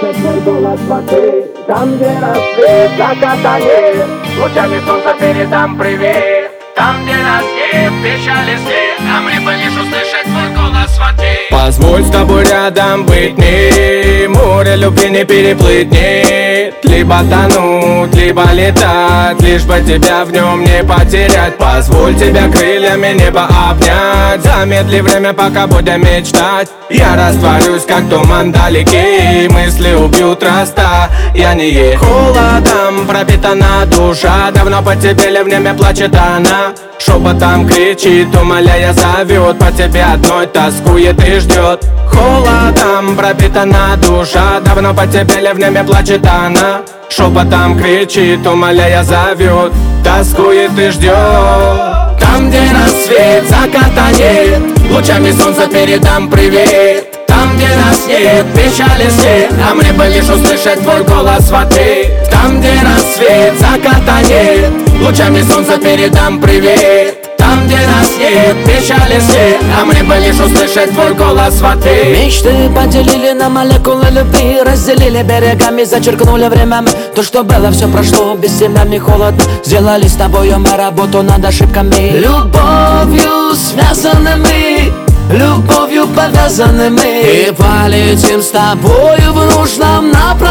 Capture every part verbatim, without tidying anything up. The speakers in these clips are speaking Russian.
услышать твой голос воды. Там, где рассвет, заката нет, лучами солнца передам привет. Там, где нас нет, печали свет, а мне бы лишь услышать твой голос воды. Позволь с тобой рядом быть, не море любви не переплыть, нет. Либо тонуть, либо летать, лишь бы тебя в нем не потерять. Позволь тебя крыльями небо обнять, замедли время, пока будем мечтать. Я растворюсь, как туман далекий, мысли убьют роста. Я не е холодом пропитана душа, давно по тебе ливнями плачет она. Шепотом кричит, умоляя зовет, по тебе одной тоскует и ждет. Холодом пропитана душа, давно по тебе ливнями плачет она. Шепотом кричит, умоляя зовет, тоскует и ждет. Там, где рассвет, заката нет, лучами солнца передам привет. Там, где нас нет, печали свет, а мне бы лишь услышать твой голос воды. Там, где рассвет, заката нет, лучами солнца передам привет. Там, где нас нет, печали свет, а мне бы лишь услышать твой голос воды. Мечты поделили на молекулы любви, разделили берегами, зачеркнули временами. То, что было, все прошло, без тебя мне холодно. Сделали с тобою мы работу над ошибками. Любовью связанными, любовью повязанными, и полетим с тобою в нужном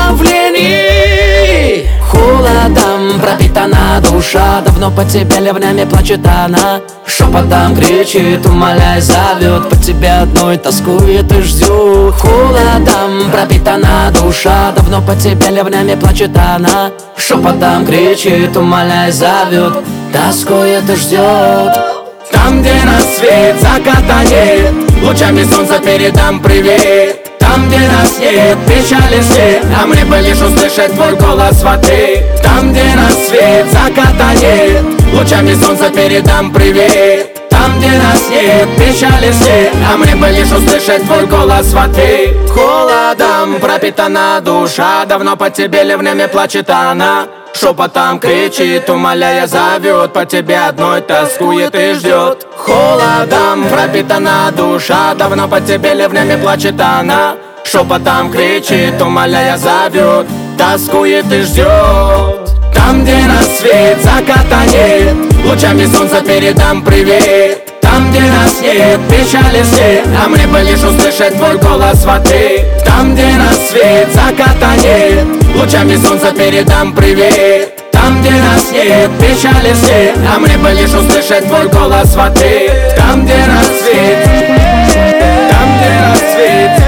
направлении. Холодом пропитана душа, давно по тебе ливнями плачет она. Шепотом кричит, умоляя зовет, по тебе одной тоскует и ждет. Холодом пропитана душа, давно по тебе ливнями плачет она. Шепотом кричит, умоляя зовет, тоскует и ждет. Там, где рассвет, заката нет, лучами солнца передам привет. Там, где нас нет, печали свет, а мне бы лишь услышать твой голос воды. Там, где рассвет, заката нет, лучами солнца передам привет. Там, где нас нет, печали свет, а мне бы лишь услышать твой голос воды. Холодом пропитана душа, давно по тебе ливнями плачет она. Шепотом кричит, умоляя зовет, по тебе одной тоскует и ждет. Холодом пропитана душа, давно по тебе ливнями плачет она. Шепотом кричит, умоляя зовет, тоскует и ждет. Там, где рассвет, заката нет, лучами солнца передам привет. Там, где нас нет, печали свет, а мне бы лишь услышать твой голос воды. Там, где рассвет, заката нет, лучами солнца передам привет. Там, где нас нет, печали свет, а мне бы лишь услышать твой голос воды. Там, где рассвет, там, где рассвет.